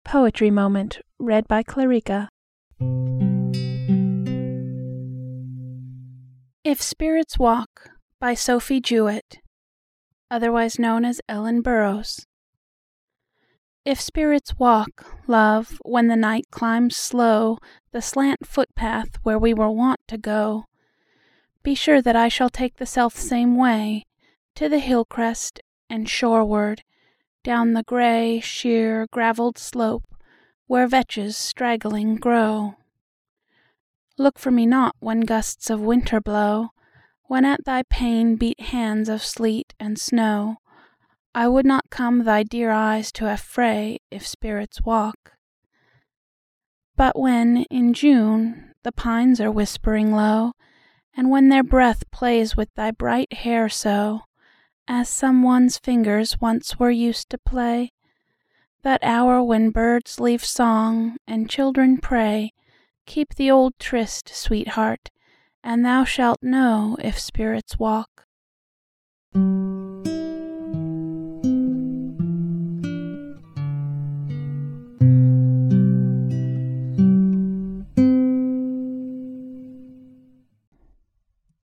Poetry Moment, read by Clarica. If Spirits Walk, by Sophie Jewett, otherwise known as Ellen Burrows. If spirits walk, love, when the night climbs slow the slant footpath where we were wont to go, be sure that I shall take the selfsame way, to the hill crest and shoreward, down the grey, sheer, gravelled slope, where vetches straggling grow. Look for me not when gusts of winter blow, when at thy pane beat hands of sleet and snow. I would not come thy dear eyes to affray, if spirits walk. But when, in June, the pines are whispering low, and when their breath plays with thy bright hair so, as some one's fingers once were used to play, that hour when birds leave song, and children pray, keep the old tryst, sweetheart, and thou shalt know if spirits walk.